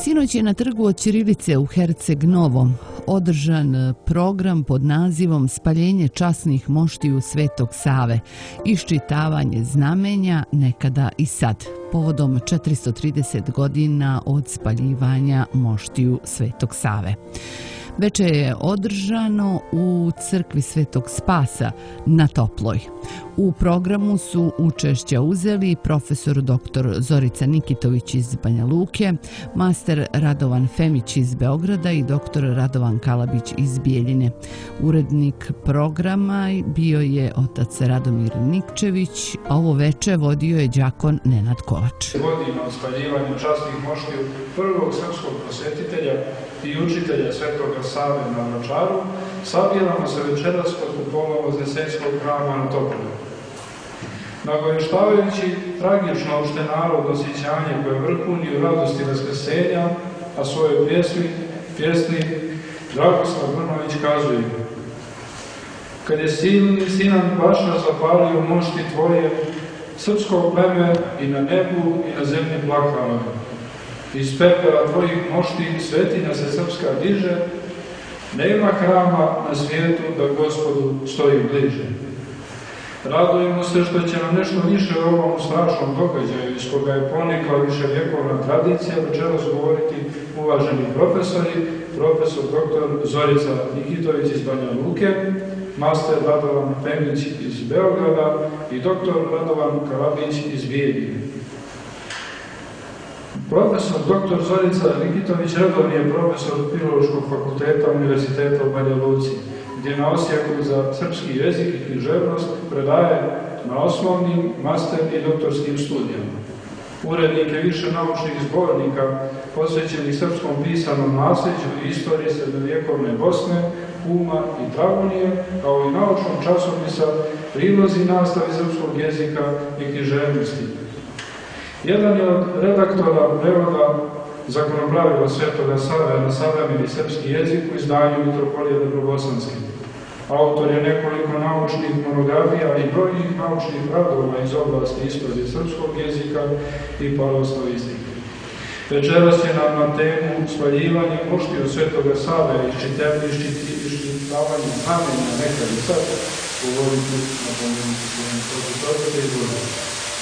Sinoć je na trgu od Ćirilice u Herceg Novom održan program pod nazivom Spaljenje časnih moštiju Svetog Save, iščitavanje znamenja nekada i sad, povodom 430 godina od spaljivanja moštiju Svetog Save. Veče je održano u crkvi Svetog Spasa na Toploj. U programu su učešća uzeli profesor dr. Zorica Nikitović iz Banja Luke, master Radovan Femić iz Beograda i dr. Radovan Kalabić iz Bijeljine. Urednik programa bio je otac Radomir Nikčević, a ovo veče vodio je đakon Nenad Kovač. Godina od spaljivanja časnih moštiju prvog srpskog prosvetitelja i učitelja Svetoga Save na Vračaru, sabiramo se večeras kod kupola Voznesenskog hrama na Toploj. Nagoveštavajući tragično opšte narod osjećanje koje vrhuni u radosti vaskrsenja, a svoje pjesnik Dragoslav Brnović kazuje: kad je silni Sinan Paša zapalio mošti tvoje, srpsko pleme i na nebu i na zemlji plakalo. Iz pepela tvojih mošti svetinja se srpska diže, nema hrama na svijetu da Gospodu stoji bliže. Radujemo se što će nam nešto više o ovom strašnom događaju iz koga je ponikla viševjekovna tradicija večeras govoriti uvaženi profesori, profesor dr. Zorica Nikitović iz Banja Luke, master Radovan Femić iz Beograda i dr. Radovan Kalabić iz Bijeljine. Profesor dr. Zorica Nikitović redovni je profesor Filološkog fakulteta Univerziteta u Banja Luci, gdje na Osijeku za srpski jezik i književnost predaje na osnovnim, master i doktorskim studijama. Urednik je više naučnih zbornika posvećenih srpskom pisanom nasljeđu i istoriji srednjovjekovne Bosne, Uma i Travunije, kao i naučnog časopisa Prilozi nastavi srpskog jezika i književnosti. Jedan je od redaktora prevoda Zakonopravila Svetoga Save na savremeni srpski jezik u izdanju Mitropolije Dobrobosanske. Autor je nekoliko naučnih monografija i brojnih naučnih radova iz oblasti istorije srpskog jezika i paleoslavistike. Večeras će nam na temu spaljivanje moštiju Svetoga Save i iščitavanje znamenja nekad i sad govoriti na pomenuti svojim profesorima i izvodima.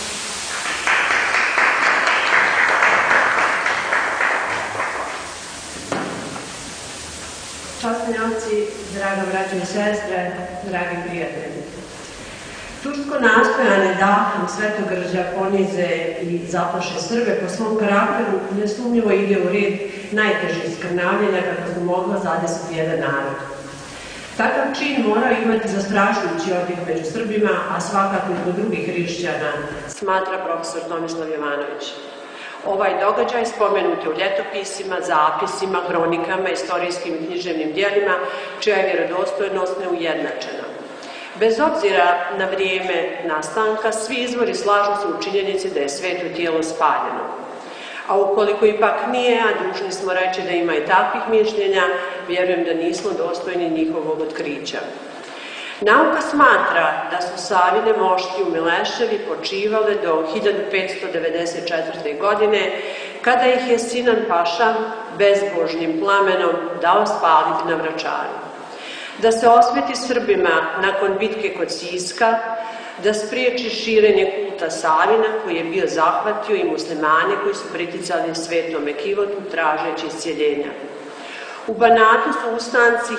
Časni oci, draga braćo i sestre, dragi prijatelji. Tursko nastojanje da Svetogrđa ponize i zaplaše Srbe po svom karakteru nesumnjivo ide u red najtežih skrnavljenja kako su mogla zadesiti jedan narod. Takav čin mora imati zastrašujući odjek među Srbima, a svakako i kod drugih hrišćana, smatra profesor Tomislav Jovanović. Ovaj događaj spomenut je u ljetopisima, zapisima, hronikama, istorijskim i književnim dijelima, čija je vjerodostojnost neujednačena. Bez obzira na vrijeme nastanka, svi izvori slažu se u činjenici da je sveto tijelo spaljeno. A ukoliko ipak nije, a dužni smo reći da ima i takvih mišljenja, vjerujem da nismo dostojni njihovog otkrića. Nauka smatra da su Savine mošti u Mileševi počivale do 1594. godine, kada ih je Sinan Paša bezbožnim plamenom dao spaliti na Vračaru. Da se osveti Srbima nakon bitke kod Siska, da spriječi širenje kulta Savina koji je bio zahvatio i muslimane koji su priticali svetom ekivotu tražeći iscijeljenja. U Banatu su ustanci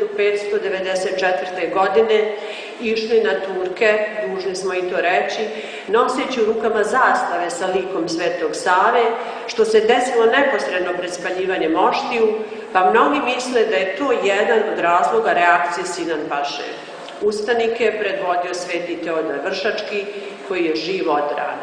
1594. godine išli na Turke, dužni smo i to reći, noseći u rukama zastave sa likom Svetog Save, što se desilo neposredno pred spaljivanjem moštiju, pa mnogi misle da je to jedan od razloga reakcije Sinan Paše. Ustanike je predvodio sveti Teodor Vršački, koji je živ odran.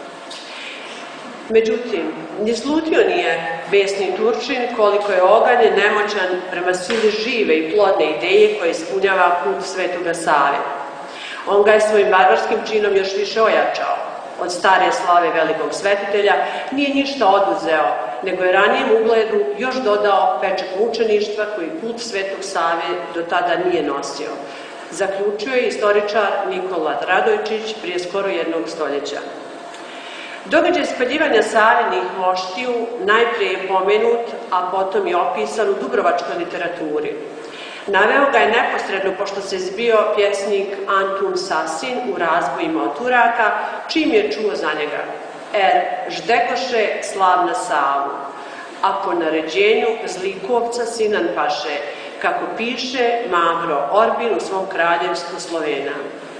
Međutim, ni slutio nije besni Turčin koliko je ogan i nemoćan prema sili žive i plodne ideje koje ispunjava kult Svetoga Save. On ga je svojim barbarskim činom još više ojačao. Od stare slave velikog svetitelja nije ništa oduzeo, nego je ranijem ugledu još dodao pečat mučeništva koji kult Svetog Save do tada nije nosio. Zaključio je istoričar Nikola Radojčić prije skoro jednog stoljeća. Događaj spaljivanja Savinih moštiju najprije je pomenut, a potom je opisan u dubrovačkoj literaturi. Naveo ga je neposredno pošto se zbio pjesnik Antun Sasin u razbojima od Turaka, čim je čuo za njega. Ždekoše slavna Savu, a po naređenju zlikovca Sinan Paše, kako piše Mavro Orbin u svom kraljevstvu Slovena.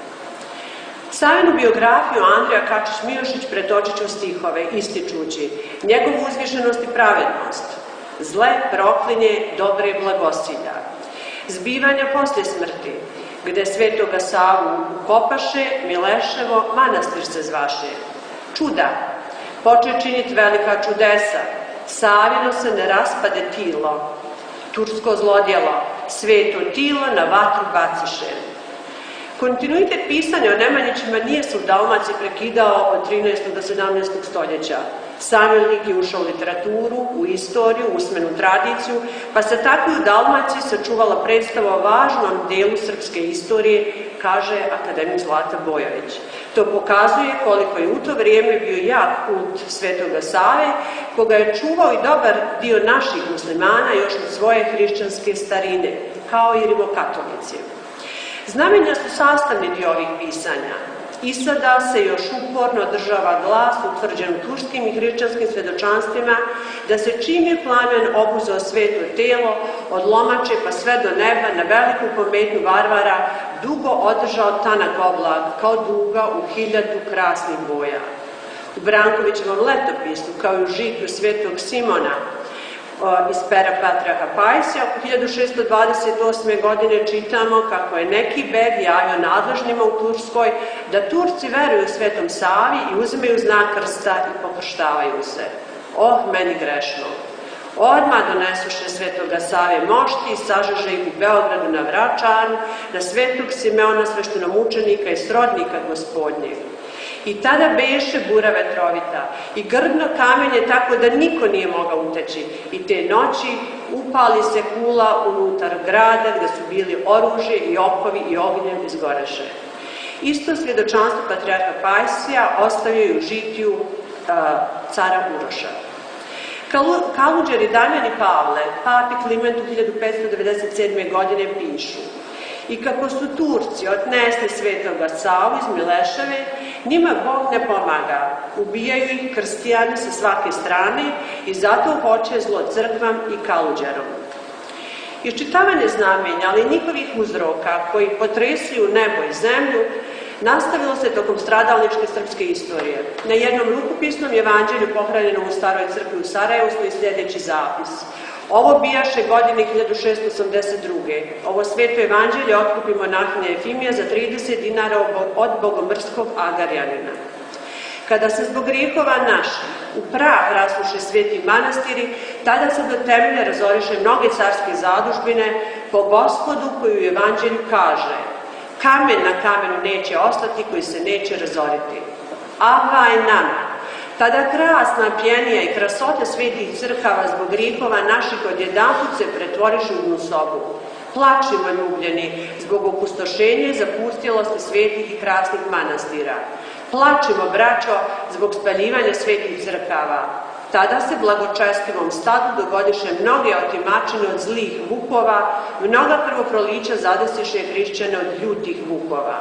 Savinu biografiju Andrija Kačić-Milošić pretočit ću stihove, ističući njegovu uzvišenost i pravednost, zle proklinje, dobre blagosilja, zbivanja posle smrti, gde svetoga Savu ukopaše, Mileševo manastir se zvaše. Čuda, poče činit velika čudesa, Savino se ne raspade tilo, tursko zlodjelo, sveto tilo na vatru baciše. Kontinuitet pisanja o Nemanjićima nije se u Dalmaciji prekidao od 13. do 17. stoljeća. Samilnik je ušao u literaturu, u istoriju, u usmenu tradiciju, pa se tako i u Dalmaciji sačuvala predstava o važnom delu srpske istorije, kaže akademik Zlata Bojović. To pokazuje koliko je u to vrijeme bio jak kult Svetoga Save, koga je čuvao i dobar dio naših muslimana još od svoje hrišćanske starine, kao i rimokatolici. Znamenja su sastavni dio ovih pisanja. I sada se još uporno održava glas utvrđen u turskim i hrišćanskim svedočanstvima da se čim je plamen obuzeo sveto telo, od Lomače pa sve do neba na veliku pometnju varvara, dugo održao tanak oblak, kao duga u 1000 krasnih boja. U Brankovićevom letopisu, kao i u žitju svetog Simona, iz pera Patriarha Pajsija, oko 1628. godine čitamo kako je neki beg javio nadležnima u Turskoj da Turci veruju Svetom Savi i uzimaju znak krsta i pokrštavaju se. Meni grešno. Odmah donesuše Svetoga Save mošti i sažeže ih u Beogradu na Vračaru, na Svetog Simeona sveštenomučenika i srodnika Gospodnjeg. I tada beše bura vetrovita i grdno kamenje tako da niko nije mogao uteći. I te noći upali se kula unutar grada gde su bili oružje i okovi i ognjem izgoreše. Isto svjedočanstvo Patriarha Pajsija ostavio je u žitiju cara Uroša. Kaluđer i Damjan i Pavle, papi Klimentu 1597. godine pišu: i kako su Turci odnesli Svetoga Savu iz Mileševe, njima Bog ne pomaga, ubijaju ih krstijani sa svake strane i zato hoće zlo crkvam i Kaluđerom. Iščitavanje znamenja, ali njihovih uzroka koji potresuju nebo i zemlju, nastavilo se tokom stradalničke srpske istorije. Na jednom rukopisnom evanđelju pohranjenom u Staroj crkvi u Sarajevu stoji sljedeći zapis: ovo bijaše godine 1682. Ovo sveto evanđelje otkupi monahinja Efimija za 30 dinara od bogomrskog Agarjanina. Kada se zbog grijehova naših u prah rasuše sveti manastiri, tada se do temelja razoriše mnoge carske zadužbine po Gospodu koji u evanđelju kaže: kamen na kamenu neće ostati koji se neće razoriti. Avaj nama! Tada krasna pjenija i krasote svetih crkava zbog grijehova naših odjedanput se pretvorišu u sobu. Plačimo ljubljeni zbog opustošenja i zapustjelosti svetih i krasnih manastira. Plačimo, braćo, zbog spaljivanja svetih crkava. Tada se blagočestivom stadu dogodiše mnoge otimačine od zlih vukova, mnoga krvoprolića zadesiše hrišćane od ljutih vukova.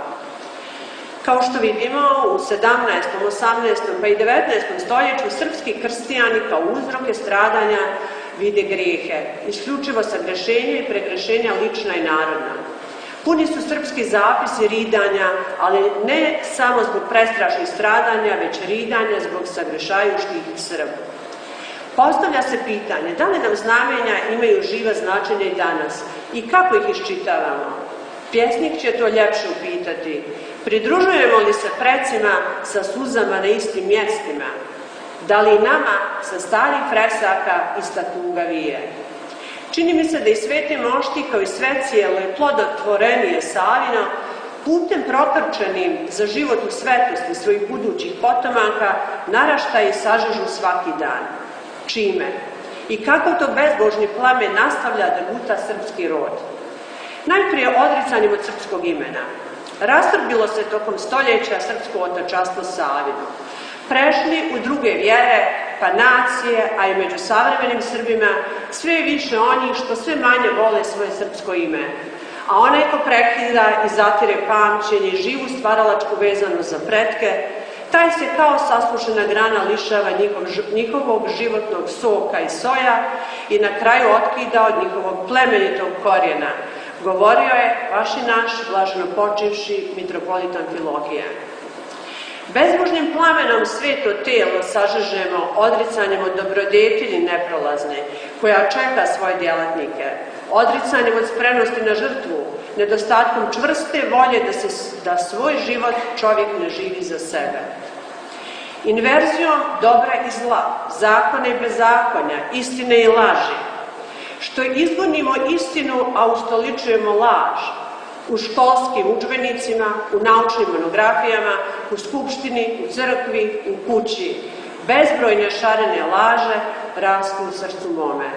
Kao što vidimo, u 17., 18. pa i 19. stoljeću srpski krstijani kao uzroke stradanja vide grijehe, isključivo sagrešenja i pregrešenja lična i narodna. Puni su srpski zapisi ridanja, ali ne samo zbog prestrašnih stradanja, već ridanja zbog sagrešajuštih Srba. Postavlja se pitanje da li nam znamenja imaju živa značenja i danas i kako ih iščitavamo. Pjesnik će to ljepše upitati. Pridružujemo li se precima sa suzama na istim mjestima? Da li nama sa starih fresaka ista tuga vije? Čini mi se da i svete mošti kao i sve cijelo i plodotvorenije Savino putem prokrčenim za život u svetosti svojih budućih potomaka naraštaji sažežu svaki dan. Čime? I kako to bezbožni plamen nastavlja da guta srpski rod? Najprije odricanjem od srpskog imena. Rastrbilo se tokom stoljeća srpsko otačanstvo Savino. prešli u druge vjere, pa nacije, a i među savremenim Srbima sve više onih što sve manje vole svoje srpsko ime. A onaj ko prekida i zatire pamćenje i živu stvaralačku vezanu za pretke, taj se kao saslušena grana lišava njihovog životnog soka i soja i na kraju otkida od njihovog plemenitog korijena, govorio je vaš i naš blaženo počivši mitropolita Amfilohije. Bezbožnim plamenom sveto telo sažežemo odricanjem od dobrodetilji neprolazne, koja čeka svoje djelatnike, odricanjem od spremnosti na žrtvu, nedostatkom čvrste volje da svoj život čovjek ne živi za sebe. Inverzijom dobra i zla, zakona i bezakonja, istine i laži, što izgonimo istinu, a ustoličujemo laž, u školskim udžbenicima, u naučnim monografijama, u skupštini, u crkvi, u kući. Bezbrojne šarene laže rastu u srcu mome.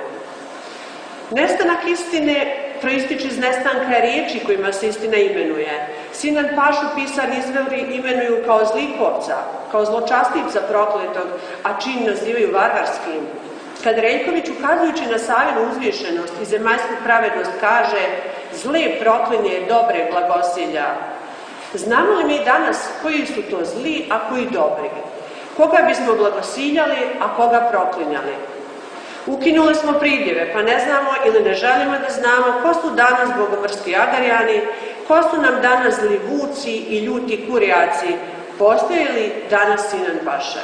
Nestanak istine proističe iz nestanka riječi kojima se istina imenuje. Sinan Pašu pisani izvori imenuju kao zlikovca, kao zločastivca prokletog, a čin nazivaju varvarskim. Kad Reljković, ukazujući na Savinu uzvišenost i zemaljsku pravednost, kaže zle proklinje dobre blagosilja. Znamo li mi danas koji su to zli, a koji dobri? Koga bismo blagosiljali, a koga proklinjali? Ukinuli smo pridjeve, pa ne znamo ili ne želimo da znamo ko su danas bogomrski agarijani, ko su nam danas zli vuci i ljuti kurijaci, postoji li danas Sinan Paša?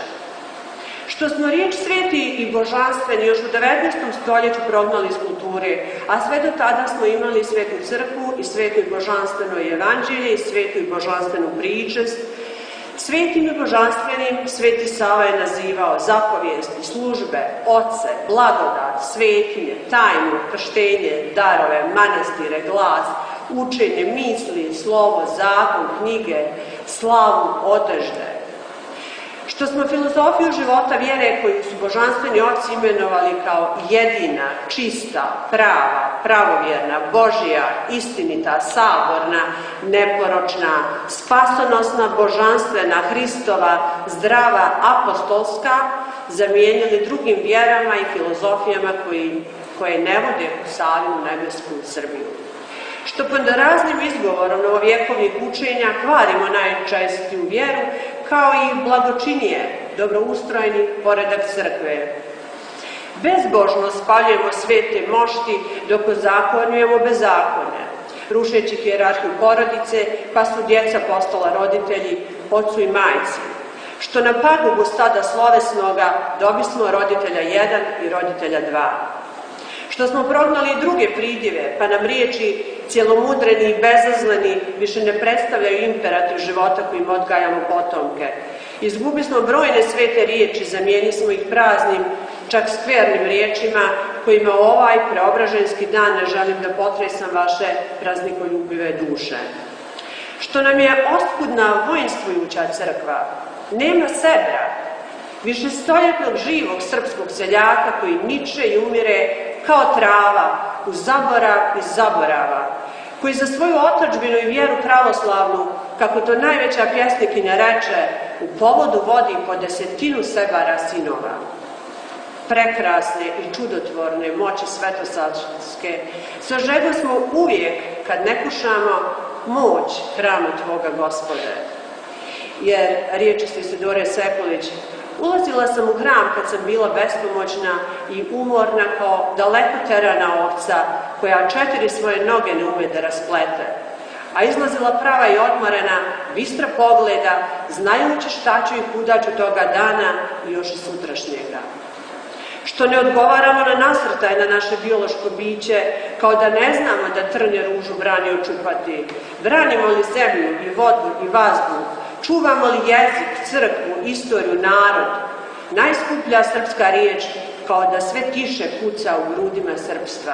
Što smo riječ sveti i božanstveni još u 19. stoljeću prognali iz kulture, a sve do tada smo imali svetu crkvu i svetu i božanstveno evanđelje i svetu i božanstvenu pričest. Svetim i božanstvenim Sveti Sava je nazivao zapovijesti, službe, oce, blagodat, svetinje, tajnu, krštenje, darove, manastire, glas, učenje, misli, slovo, zakon, knjige, slavu, odežde. Što smo filozofiju života vjere koju su božanstveni oci imenovali kao jedina, čista, prava, pravovjerna, Božja, istinita, saborna, neporočna, spasonosna, božanstvena, Hristova, zdrava, apostolska, zamijenili drugim vjerama i filozofijama koje ne vode u Savinu nebesku Srbiju. Što pod raznim izgovorom novovjekovnih učenja kvarimo najčestiju vjeru, kao i blagočinije, dobroustrojeni poredak crkve. Bezbožno spaljujemo svete mošti dok ozakonjujemo bezakonje, rušeći hijerarhiju porodice, pa su djeca postala roditelji, ocu i majci. Što na pagubu stada slovesnoga dobismo roditelja 1 i roditelja 2. Što smo prognali i druge pridjeve, pa nam riječi cjelomudreni i bezazleni više ne predstavljaju imperativ života kojim odgajamo potomke. Izgubili smo brojne svete riječi, zamijenili smo ih praznim, čak skvernim riječima, kojima ovaj preobraženski dan ne želim da potresam vaše praznikoljubive duše. Što nam je oskudna voinstvujuća crkva, nema sebra, višestoljetnog živog srpskog seljaka koji niče i umire kao trava, u zaborav i zaborava, koji za svoju otadžbinu i vjeru pravoslavnu, kako to najveća pjesnikinja reče, u povodu vodi po 10 sebara sinova. Prekrasne i čudotvorne moći svetosavske, sažego smo uvijek kad ne kušamo moć hramu Tvoga Gospode. Jer, riječi se Isidore Sekulić, ulazila sam u hram kad sam bila bespomoćna i umorna kao daleko terana ovca, koja 4 svoje noge ne ume da rasplete, a izlazila prava i odmorena, bistra pogleda, znajući šta ću i kuda ću toga dana i još i sutrašnjega. Što ne odgovaramo na nasrtaj na naše biološko biće, kao da ne znamo da trnje ružu brani očupati. Branimo li zemlju i vodu i vazduh? Čuvamo li jezik, crkvu, istoriju, narod? Najskuplja srpska riječ, kao da sve tiše kuca u grudima srpstva.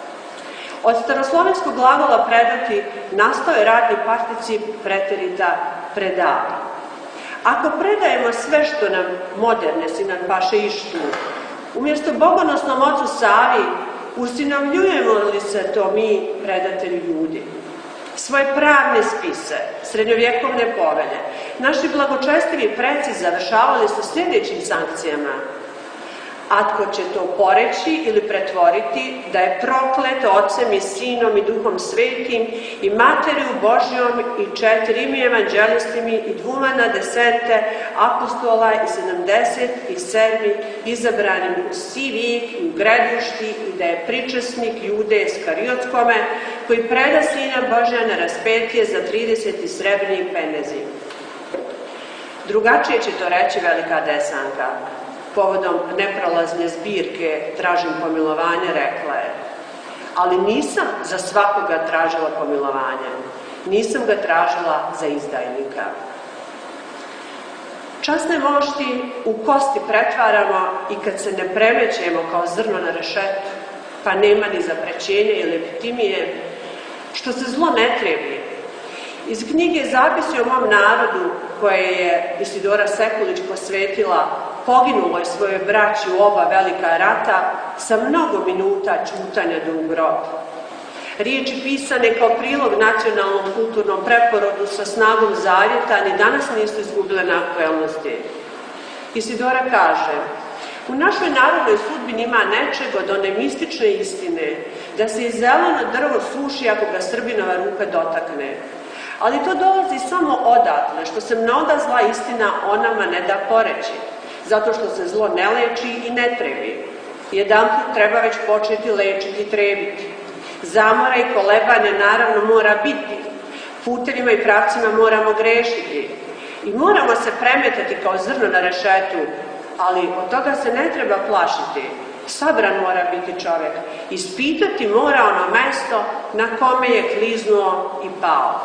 Od staroslovenskog glagola predati nastao je radni particip preterita predali. Ako predajemo sve što nam moderne Sinan Paše ištu, umjesto bogonosnom ocu Savi, usinavljujemo li se to mi, predatelji ljudi? Svoje pravne spise, srednjovjekovne povelje, naši blagočestivi preci završavali su sljedećim sankcijama. A tko će to poreći ili pretvoriti da je proklet Otcem i Sinom i Duhom Svetim i Materiju Božjom i 4 evanđelistimi i 2 apostola i 77 izabranim u sivijek i u gredišti i da je pričesnik Jude Iskariotskome koji preda Sina Božja na raspetije za 30 srebrnih penezi. Drugačije će to reći velika desanka. Povodom neprolazne zbirke Tražim pomilovanje rekla je: ali nisam za svakoga tražila pomilovanje, nisam ga tražila za izdajnika. Časne mošti u kosti pretvaramo i kad se ne premećemo kao zrno na rešetu, pa nema ni zaprećenja ili epitimije, što se zlo ne trebi. Iz knjige Zapisi o mom narodu, koje je Isidora Sekulić posvetila poginuloj svojoj braći u oba velika rata, sa mnogo minuta ćutanja do u grob. Riječi pisane kao prilog nacionalnom kulturnom preporodu sa snagom zavjeta ni danas nisu izgubile na aktuelnosti. Isidora kaže: u našoj narodnoj sudbini ima nečeg od one mistične istine da se i zeleno drvo suši ako ga Srbinova ruka dotakne. Ali to dolazi samo odatle, što se mnoga zla istina o nama ne da poreći, zato što se zlo ne leči i ne trebi. Jedanput treba već početi lečiti i trebiti. Zamora i kolebanja naravno mora biti. Putevima i pravcima moramo grešiti. I moramo se premetati kao zrno na rešetu, ali od toga se ne treba plašiti. Sabran mora biti čovjek. Ispitati mora ono mesto na kome je kliznuo i pao.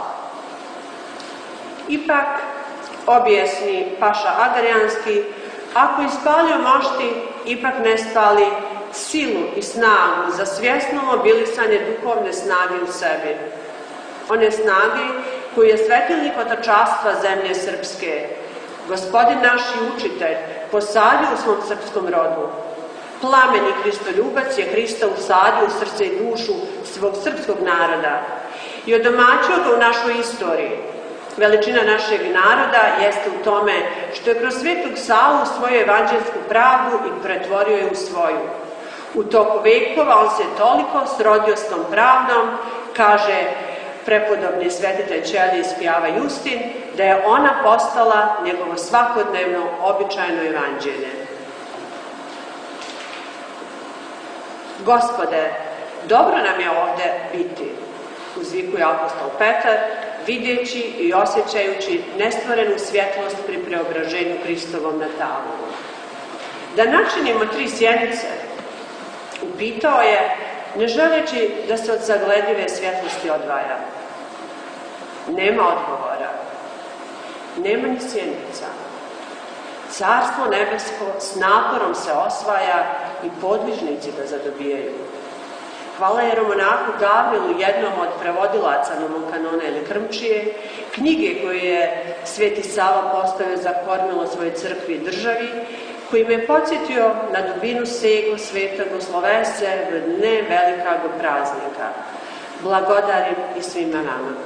Ipak, objesni Paša Adrijanski, ako ispalio mošti, ipak ne spali silu i snagu za svjesno mobilisanje duhovne snage u sebi. One snage koju je svetilnik otačastva zemlje srpske, Gospodin naš i učitelj, posadio u svom srpskom rodu. Plameni Hristoljubac je Hrista usadio u srce i dušu svog srpskog naroda i odomaćio ga u našoj istoriji. Veličina našeg naroda jeste u tome što je kroz Svetog Savu svoju evanđelsku pravdu i pretvorio je u svoju. U toku vekova on se toliko srodio s tom pravdom, kaže prepodobni svetitelj Ćelije iz Pjava Justin, da je ona postala njegovo svakodnevno običajno evanđelje. Gospode, dobro nam je ovde biti, uzvikuje apostol Petar, vidjeći i osjećajući nestvorenu svjetlost pri preobraženju Hristovom na tavolu. Da načinimo 3 sjenice, upitao je, ne želeći da se od sagledive svjetlosti odvaja. Nema odgovora, nema ni sjenica. Carstvo nebesko s naporom se osvaja i podvižnici ga zadobijaju. Hvala jeromonahu Gavrilu, jednom od prevodilaca Nomokanona ili Krmčije, knjige koje je Sveti Sava postavio za kormilo svoje crkvi i državi, koji me podsjetio na dubinu sego svetogo slovese v dne velikog praznika. Blagodarim i svima nama.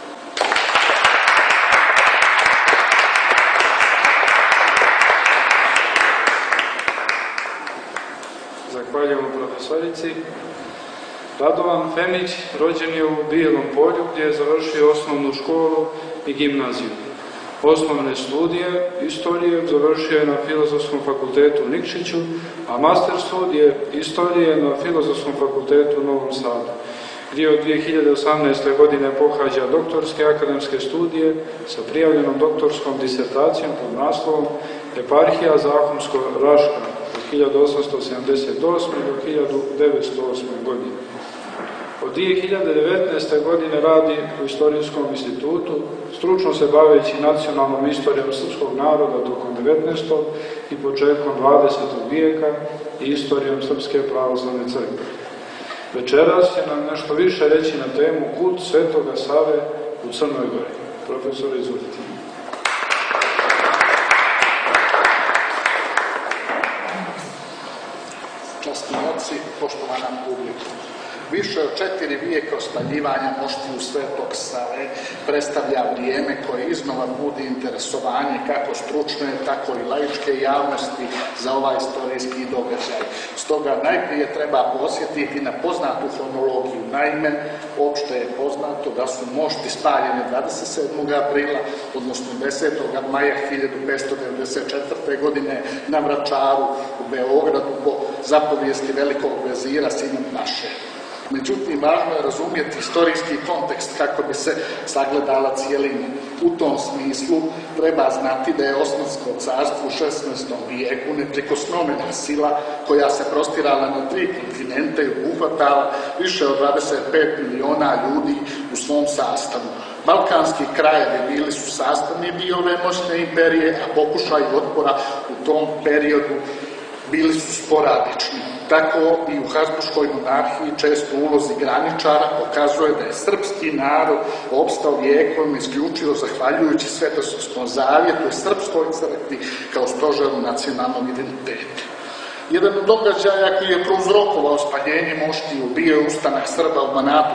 Zahvaljujemo profesorici. Radovan Femić rođen je u Bijelom Polju gdje je završio osnovnu školu i gimnaziju. Osnovne studije istorije završio je na Filozofskom fakultetu u Nikšiću, a master studije istorije na Filozofskom fakultetu u Novom Sadu, gdje od 2018. godine pohađa doktorske akademske studije sa prijavljenom doktorskom disertacijom pod naslovom Eparhija Zahumsko-Raška od 1878. do 1908. godine. Od 2019. godine radi u Istorijskom institutu, stručno se baveći nacionalnom istorijom srpskog naroda tokom 19. i početkom 20. vijeka i istorijom Srpske pravoslavne crkve. Večeras će nam nešto više reći na temu kult Svetoga Save u Crnoj Gori. Profesor, izvolite. Časni oci, poštovana publika. Više od 4 vijeka ospaljivanja moštiju Svetog Save predstavlja vrijeme koje iznova budi interesovanje kako stručne, tako i laičke javnosti za ovaj istorijski događaj. Stoga najprije treba posjetiti na poznatu hronologiju. Naime, opšte je poznato da su mošti spaljene 27. aprila, odnosno 10. maja 1594. godine na Vračaru u Beogradu po zapovijesti velikog vezira Sina Paše. Međutim, važno je razumjeti istorijski kontekst kako bi se sagledala cijelina. U tom smislu treba znati da je Osmansko carstvo u 16. vijeku neprikosnovena sila koja se prostirala na 3 kontinente i obuhvatala više od 25 miliona ljudi u svom sastavu. Balkanski krajevi bili su sastavni dio ove moćne imperije, a pokušaj otpora u tom periodu bili su sporadični. Tako i u Habsburškoj monarhiji često ulozi graničara pokazuje da je srpski narod opstao vijekom isključivo zahvaljujući Svetosavskom zavjetu i srpskoj crkvi kao stožeru nacionalnog identiteta. Jedan od događaja koji je prouzrokovao spaljenje moštiju bio je ustanak Srba u Banatu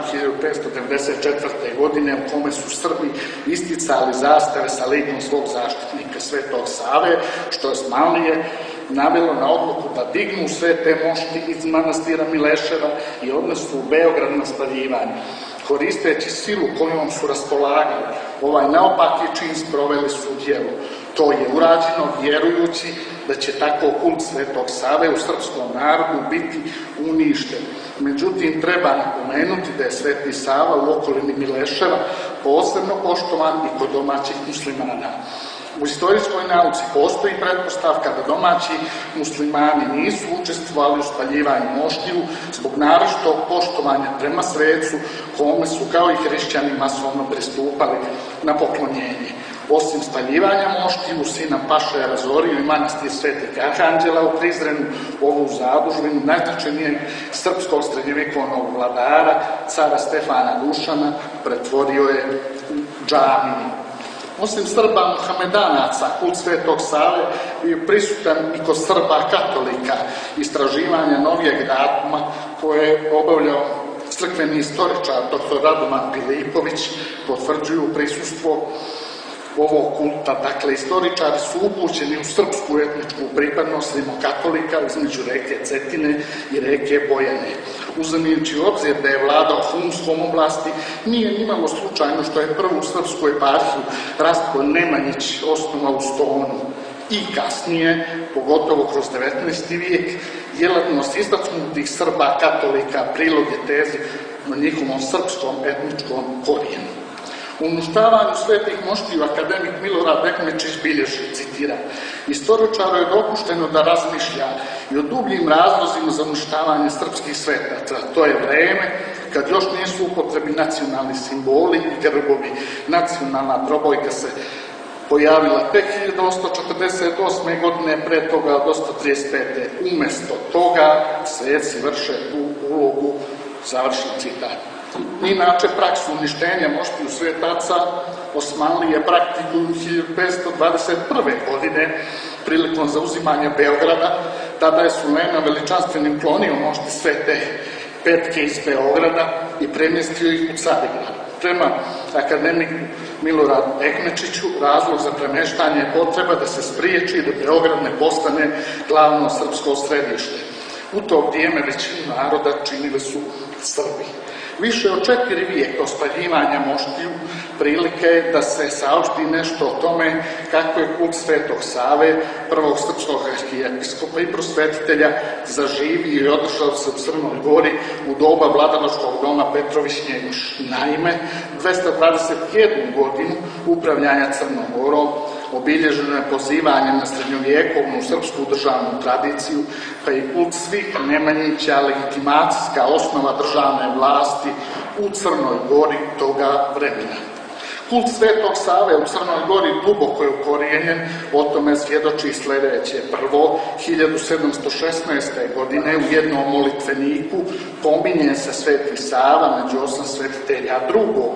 1594. godine u kome su Srbi isticali zastave sa likom svog zaštitnika Svetog Save, što je Osmanlije navelo na odluku da dignu sve te mošti iz manastira Mileševa i odnesu u Beograd na spaljivanje. Koristeći silu kojom su raspolagali, ovaj naopaki čin sproveli su u djelo. To je urađeno vjerujući da će tako kult Svetog Save u srpskom narodu biti uništen. Međutim, treba napomenuti da je Sveti Sava u okolini Mileševa posebno poštovan i kod domaćih muslimana. U istorijskoj nauci postoji pretpostavka da domaći muslimani nisu učestvovali u spaljivanju moštiju zbog naročitog poštovanja prema svecu, kome su kao i hrišćani masovno pristupali na poklonjenje. Osim spaljivanja moštiju, Sina Paša je razorio i manastir Svetih Arhanđela u Prizrenu, ovu zadužbinu najznačajnijeg srpskog srednjovjekovnog vladara, cara Stefana Dušana, pretvorio je u džamiju. Osim Srba Muhamedanaca, kult Svetog Save je prisutan i kod Srba katolika. Istraživanja novijeg datuma koje je obavljao crkveni istoričar dr. Radoman Pilipović potvrđuju prisustvo ovog kulta. Dakle, istoričari su upućeni u srpsku etničku pripadnost rimokatolika između reke Cetine i reke Bojane. Uzimajući u obzir da je vladao Humskom oblasti, nije nimalo slučajno što je prvu srpsku eparhiju Rastko Nemanjić osnovao u Stonu. I kasnije, pogotovo kroz 19. vijek, djelatnost istaknutih Srba katolika prilog je tezi na njihovom srpskom etničkom korijenu. U uništavanju svetih moštiju akademik Milorad Ekmečić bilježi, citiram, istoričaru je dopušteno da razmišlja i o dubljim razlozima za uništavanje srpskih svetaca. To je vreme kad još nisu upotrebi nacionalni simboli i grbovi. Nacionalna trobojka se pojavila tek 1848. godine, pre toga od 1835. Umesto toga sveci vrše tu ulogu, završen citat. Inače, praksu uništenja moštiju svetaca Osmanlije praktikuju 1521. godine prilikom zauzimanja Beograda. Tada je Sulejman veličanstvenim klonio mošti Svete Petke iz Beograda i premjestio ih u Carigrad. Prema akademiku Miloradu Ekmečiću, razlog za premeštanje je potreba da se spriječi da Beograd ne postane glavno srpsko središte. U to vrijeme većinu naroda činili su Srbi. Više od 4 vijeka ospaljivanja moštiju prilike je da se saopšti nešto o tome kako je kult Svetog Save, prvog srpskog arhijepiskopa i prosvetitelja, zaživio i održao se u Crnoj Gori u doba vladanoškog doma Petrović-Njegoš. Naime, 221 godinu upravljanja Crnom Gorom obilježeno je pozivanjem na srednjovjekovnu srpsku državnu tradiciju, pa i kult svih Nemanjića, legitimacijska osnova državne vlasti u Crnoj Gori toga vremena. Kult Svetog Save u Crnoj Gori duboko je ukorijenjen, o tome svjedoči sljedeće. Prvo, 1716. godine u jednom molitveniku pominje se Sveti Sava među 8 svetitelja. Drugo,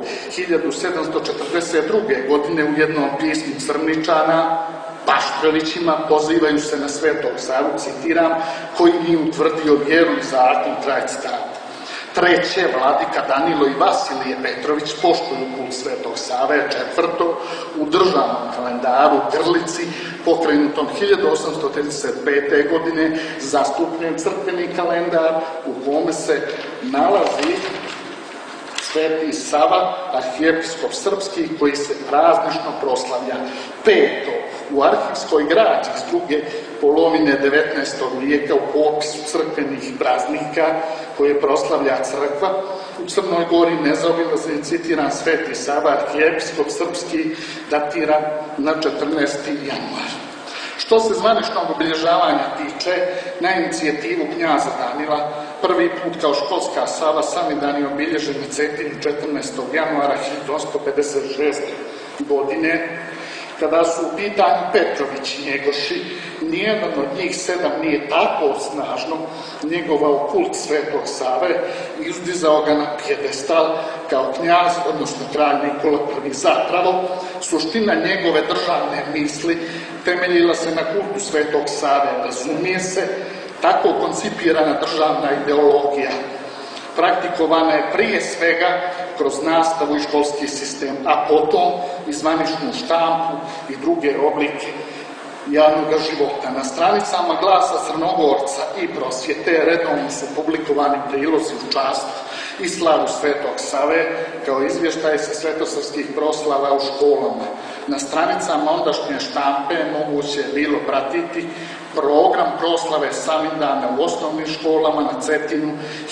1742. godine u jednom pismu Crničana Paštrelićima pozivaju se na Svetog Savu, citiram, koji nije utvrdio vjeru i zakon, kraj citata. Treće, vladika Danilo i Vasilije Petrović poštuju kult Svetog Save. Četvrto, u državnom kalendaru Grlici, pokrenutom 1835. godine, zastupljen crkveni kalendar u kome se nalazi Sveti Sava, arhijepiskop srpski, koji se praznično proslavlja. Peto, u arhivskoj građi iz druge polovine 19. vijeka u popisu crkvenih praznika koje proslavlja crkva u Crnoj Gori nezaobilazno citiran Sveti Sava, arhijepiskop srpski, datira na 14. januar. Što se zvaničnog obilježavanja tiče, na inicijativu knjaza Danila, prvi put kao školska Sava Samidani je obilježen u Cetinu 14. januara 1856. godine, kada su u pitanju Petrović i Njegoši, nijedan od njih 7 nije tako snažno njegovao kult Svetog Save i uzdizao ga na pjedestal kao knjaz, odnosno kralj Nikola I. Zapravo, suština njegove državne misli temeljila se na kultu Svetog Save, razumije se, tako koncipirana državna ideologija. Praktikovana je prije svega kroz nastavu i školski sistem, a potom i zvaničnu štampu i druge oblike javnog života. Na stranicama Glasa Crnogorca i Prosvjete redovno su publikovani prilozi u čast i slavu Svetog Save, kao izvještaje sa svetosavskih proslava u školama. Na stranicama ondašnje štampe moguće je bilo pratiti program proslave Samindana u osnovnim školama na Cetinu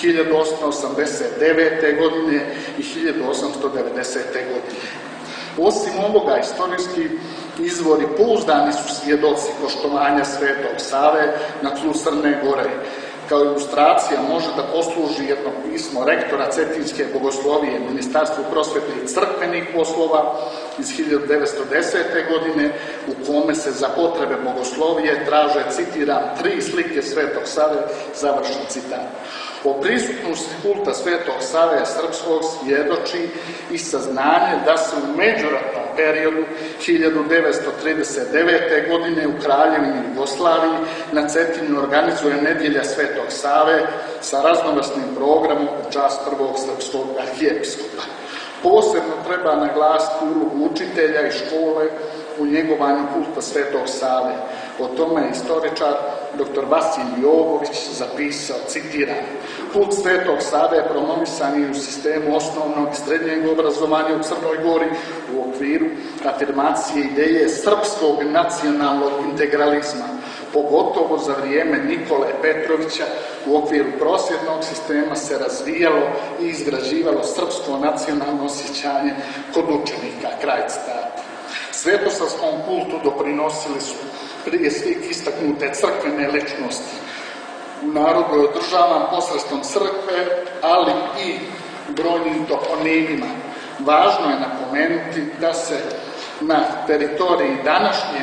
1889. godine i 1890. godine. Osim ovoga, istorijski izvori pouzdani su svjedoci poštovanja Svetog Save na tlu Crne Gore. Kao ilustracija može da posluži jedno pismo rektora Cetinske bogoslovije Ministarstvu prosvete i crkvenih poslova iz 1910. godine, u kome se za potrebe bogoslovije traže, citiram, 3 slike Svetog Save, završen citat. O prisutnosti kulta Svetog Save srpskog svjedoči i saznanje da se u međuratnom periodu 1939. godine u Kraljevini Jugoslaviji na Cetinu organizuje nedjelja Svetog Save sa raznovrsnim programom u čast prvog srpskog arhijepiskopa. Posebno treba naglasiti ulogu učitelja i škole u njegovanju kulta Svetog Save. O tome je istoričar dr. Vasilij Jovović zapisao, citiram, kult Svetog Save promovisan je u sistemu osnovnog i srednjeg obrazovanja u Crnoj Gori u okviru afirmacije ideje srpskog nacionalnog integralizma, pogotovo za vrijeme Nikole Petrovića u okviru prosvjetnog sistema se razvijalo i izgrađivalo srpsko nacionalno osjećanje kod učenika, kraj citata. Svetosavskom kultu doprinosili su prije svih istaknute crkvene ličnosti. U narodu je održavan posredstvom crkve, ali i brojnim toponimima. Važno je napomenuti da se na teritoriji današnje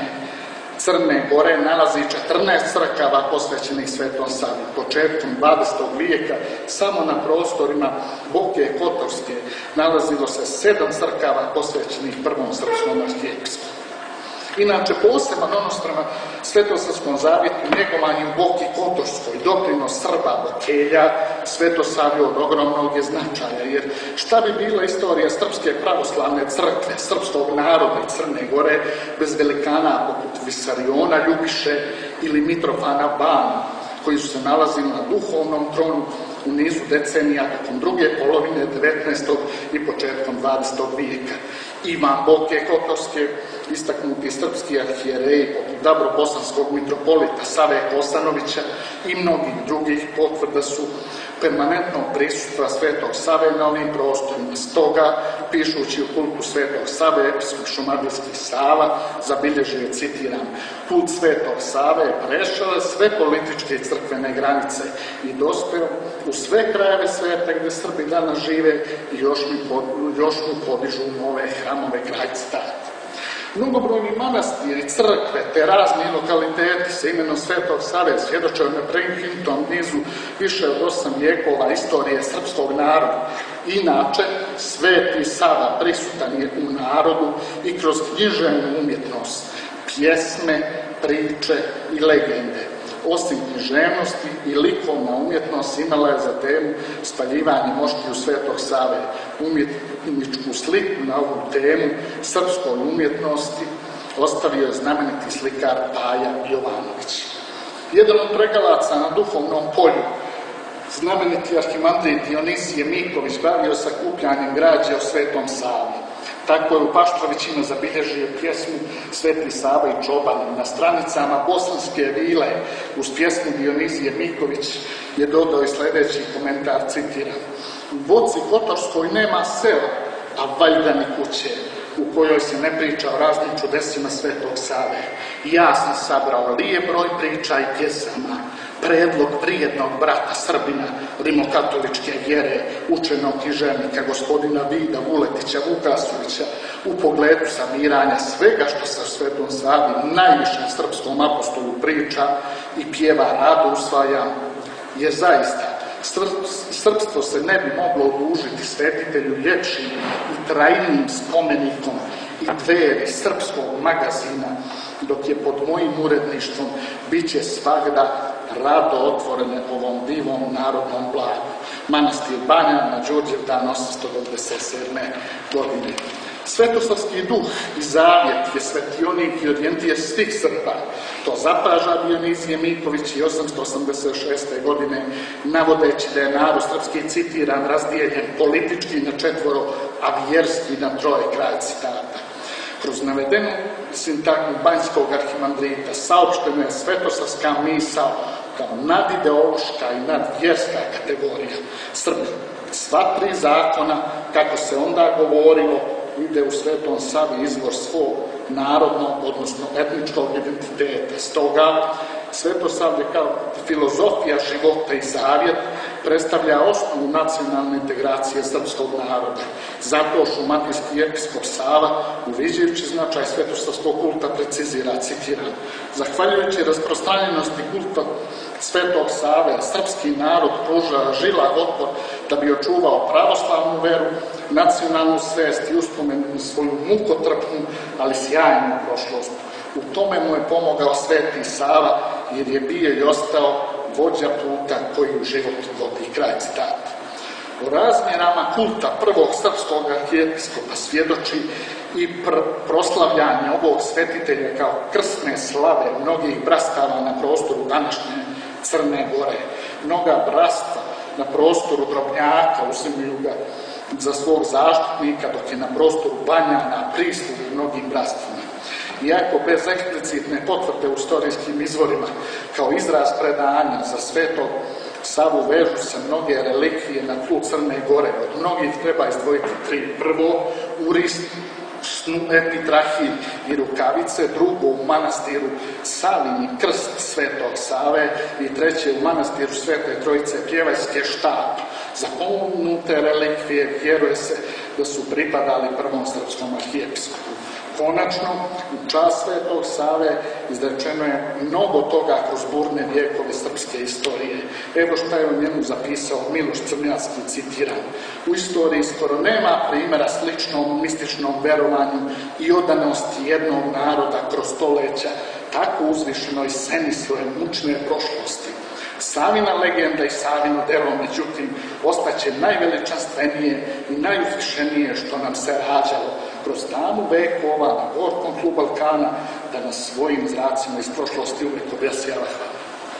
Crne Gore nalazi 14 crkava posvećenih Svetom Savi. Početkom 20. vijeka samo na prostorima Boke Kotorske nalazilo se 7 crkava posvećenih prvom srpskom arhijepiskopu. Inače, poseban odnos prema Svetosavskom zavjetu njegovanju Boki Kotorskoj, doprinos Srba Bokelja, Svetosavlju od ogromnog je značaja, jer šta bi bila istorija Srpske pravoslavne crkve, srpskog naroda i Crne Gore, bez velikana poput Visariona Ljubiše ili Mitrofana Bana, koji su se nalazili na duhovnom tronu u nizu decenija tokom druge polovine 19. i početkom 20. vijeka. Ivan Boke Kotorske, istaknuti srpski arhijereji poput Dabrobosanskog mitropolita Save Kosanovića i mnogih drugih potvrda su permanentnog prisustva Svetog Save na ovim prostorima. Stoga, pišući u kultu Svetog Save, episkop šumadijski Sava zabilježio, citiram, kult Svetog Save prešao sve političke i crkvene granice i dospeo u sve krajeve sveta gdje Srbi danas žive i još mu podižu nove hramove, kraj citata. Mnogobrojni manastiri, crkve te razni lokaliteti sa imenom Svetog Save svjedoče o neprekinitom nizu više od 8 vijekova istorije srpskog naroda. Inače, Sveti Sava prisutan je u narodu i kroz književnu umjetnost, pjesme, priče i legende. osim književnosti i likovna umjetnost imala je za temu spaljivanje moštiju Svetog Save. Umjetničku sliku na ovu temu srpskoj umjetnosti ostavio je znameniti slikar Paja Jovanović. Jedan od pregalaca na duhovnom polju, znameniti arhimandrit Dionizije Miković, bavio sakupljanjem građe o Svetom Savi. Tako je u Paštrovićima zabilježio pjesmu Sveti Sava i Čoban. Na stranicama Bosanske vile uz pjesmu Dionizije Miković je dodao i sljedeći komentar, citiram: "U Boci Kotorskoj nema sela, a valjda ni kuće, u kojoj se ne priča o raznim čudesima Svetog Save. Ja sam sabrao lijep broj priča i pjesama, predlog vrijednog brata Srbina, rimokatoličke vjere, učenog književnika gospodina Vida Vuletića Vukasovića, u pogledu samiranja svega što se o Svetom Savi, najvišem srpskom apostolu, priča i pjeva rado usvaja, jer zaista srpstvo se ne bi moglo odužiti svetitelju ljepšim i trajnim spomenikom i dveri srpskog magazina, dok je pod mojim uredništvom bit će svagda rado otvorene ovom divom narodnom blagu." Manastir Banja na Đurđevdan 897. godine. Svetosavski duh i zavjet je svetionik i orijentir svih Srba. To zapaža Dionizije Miković i 886. godine, navodeći da je narod srpski, citiram, razdijeljen politički na 4, a vjerski na 3, kraj citata. Kroz navedenu sintagmu banjskog arhimandrita saopštena je svetosavska misao kao nadideološka i nadvjerska kategorija. Srbi, sva 3 zakona, kako se onda govorilo, ide u Svetom Savi izvor svog narodnog, odnosno etničkog identiteta. Stoga, Svetosavlje kao filozofija života i zavjet predstavlja osnovu nacionalne integracije srpskog naroda. Zato šumadijski episkop Sava, uviđajući značaj svetosavskog kulta, precizira, citiram: "Zahvaljujući rasprostranjenosti kulta Svetog Save, srpski narod pruža žilav otpor da bi očuvao pravoslavnu veru, nacionalnu svest i uspomenu na svoju mukotrpnu, ali sjajnu prošlost. U tome mu je pomogao Sveti Sava, jer je bio i ostao vođa puta koji u život vodi." Kraj citata. O razmjerama kulta prvog srpskog arhijepiskopa svjedoči i proslavljanje ovog svetitelja kao krsne slave mnogih brastava na prostoru današnje Crne Gore. Mnoga brasta na prostoru Drobnjaka uzimaju ga za svog zaštitnika, dok je na prostoru Banjana prisluži mnogim brastvima. Iako bez eksplicitne potvrde u istorijskim izvorima, kao izraz predanja za Svetog Savu vežu se mnoge relikvije na tlu Crne Gore. Od mnogih treba izdvojiti 3. Prvo, uris, epitrahij i rukavice. Drugo, u manastiru Savini krst Svetog Save. I treće, u manastiru Svete Trojice pjevajske štap. Za pomenute relikvije vjeruje se da su pripadali prvom srpskom arhijepiskopu. Konačno, u čast Svetog Save izrečeno je mnogo toga kroz burne vijekove srpske istorije. Evo šta je o njemu zapisao Miloš Crnjanski, citiram: "U istoriji skoro nema primjera sličnom mističnom verovanju i odanosti jednog naroda kroz stoljeća, tako uzvišenoj sceni svoje mučne prošlosti. Savina legenda i Savino delo, međutim, ostaće najveličanstvenije i najuzvišenije što nam se rađalo kroz damu vekova na gorkom tlu Balkana, da nas svojim zracima iz prošlosti uvijek objesjava." Hvala.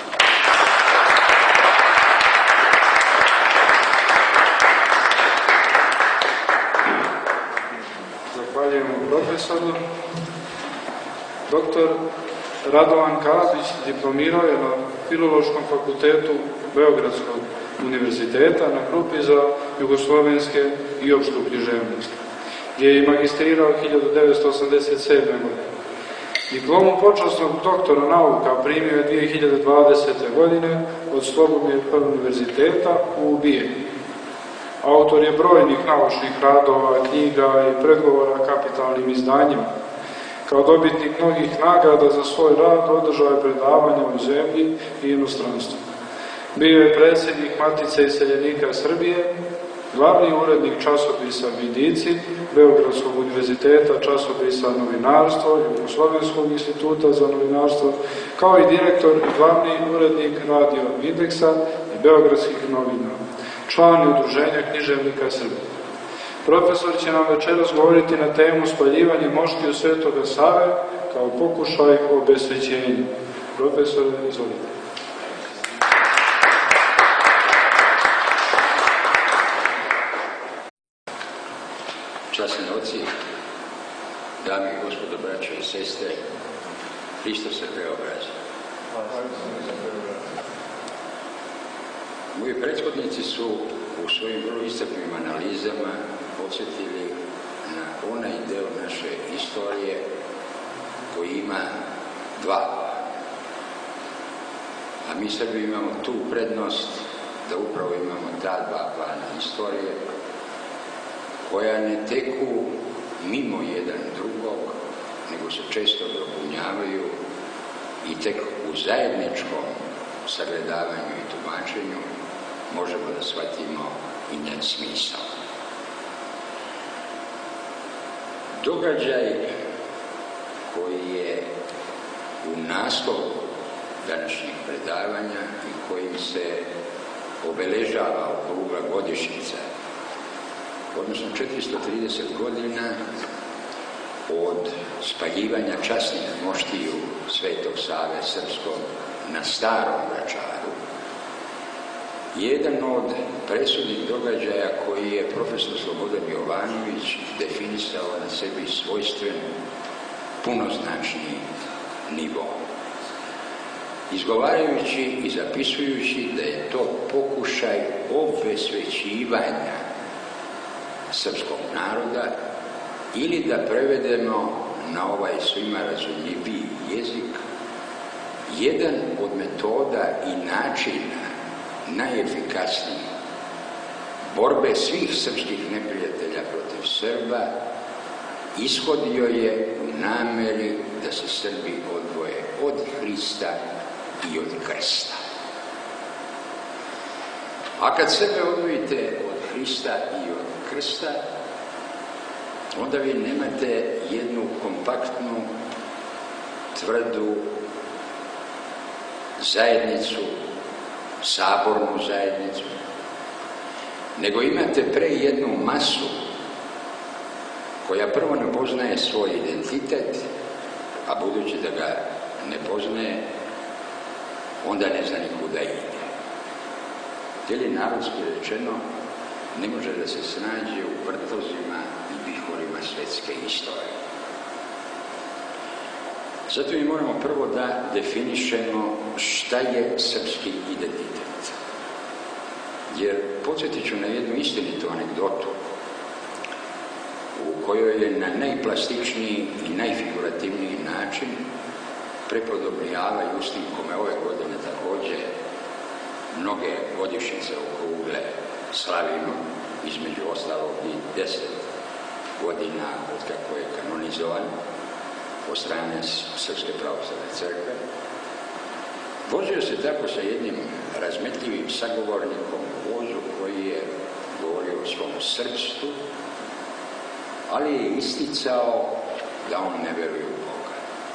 Zahvaljujemo profesoru. Doktor Radovan Karadžić diplomirao je na Filološkom fakultetu Beogradskog univerziteta na grupi za jugoslovenske i opštu književnost, gdje je i magistrirao 1987. godine. Diplomu počasnog doktora nauka primio je 2020. godine od Slobodnog univerziteta u Bijeni. Autor je brojnih naučnih radova, knjiga i predgovora kapitalnim izdanjima. Kao dobitnik mnogih nagrada za svoj rad održao je predavanja u zemlji i inostranstvu. Bio je predsjednik Matice iseljenika Srbije, glavni urednik časopisa Vidici, Beogradskog univerziteta, časopisa Novinarstvo, Jugoslovenskog instituta za novinarstvo, kao i direktor i glavni urednik Radio Indeksa i Beogradskih novina, član Udruženja književnika Srbije. Profesor će nam večeras govoriti na temu spaljivanje moštiju Svetoga Save kao pokušaj obesvećenja. Profesor, izvolite. Časni oci, dame i gospodo, braće i sestre, Hristos se preobrazi. Moji prethodnici su u svojim vrlo iscrpnim analizama podsjetili na onaj deo naše istorije koji ima dva plana. A mi Srbi imamo tu prednost da upravo imamo ta dva plana istorije koja ne teku mimo jedan drugog, nego se često dopunjavaju i tek u zajedničkom sagledavanju i tumačenju možemo da shvatimo i njen smisao. Događaj koji je u naslovu današnjeg predavanja i kojim se obeležava okrugla godišnjica, odnosno 430 godina od spaljivanja časnih moštiju Svetog Save Srpskog na Starom Vračaru, jedan od presudnih događaja koji je profesor Slobodan Jovanović definisao na sebi svojstven, punoznačni nivo, izgovarajući i zapisujući da je to pokušaj obesvećivanja srpskog naroda, ili da prevedemo na ovaj svima razumljiviji jezik, jedan od metoda i načina najefikasnijih borbe svih srpskih neprijatelja protiv Srba ishodio je u nameri da se Srbi odvoje od Hrista i od krsta. A kad sebe odvojite od Hrista i od krsta, onda vi nemate jednu kompaktnu, tvrdu zajednicu, sabornu zajednicu, nego imate pre jednu masu koja prvo ne poznaje svoj identitet, a budući da ga ne poznaje, onda ne zna nikuda ide. Ili narodski rečeno, ne može da se snađe u vrtozima i vihorima svetske istorije. Zato mi moramo prvo da definišemo šta je srpski identitet. Jer podsjetit ću na jednu istinitu anegdotu u kojoj je na najplastičniji i najfigurativniji način prepodobni Ava Justin, kome ove godine takođe mnoge godišnjice okrugle slavimo, između ostalog i 10 godina od kako je kanonizovan od strane Srpske pravoslavne crkve. Vozio se tako sa jednim razmetljivim sagovornikom u vozu koji je govorio o svom srpstvu, ali je isticao da on ne veruje u Boga.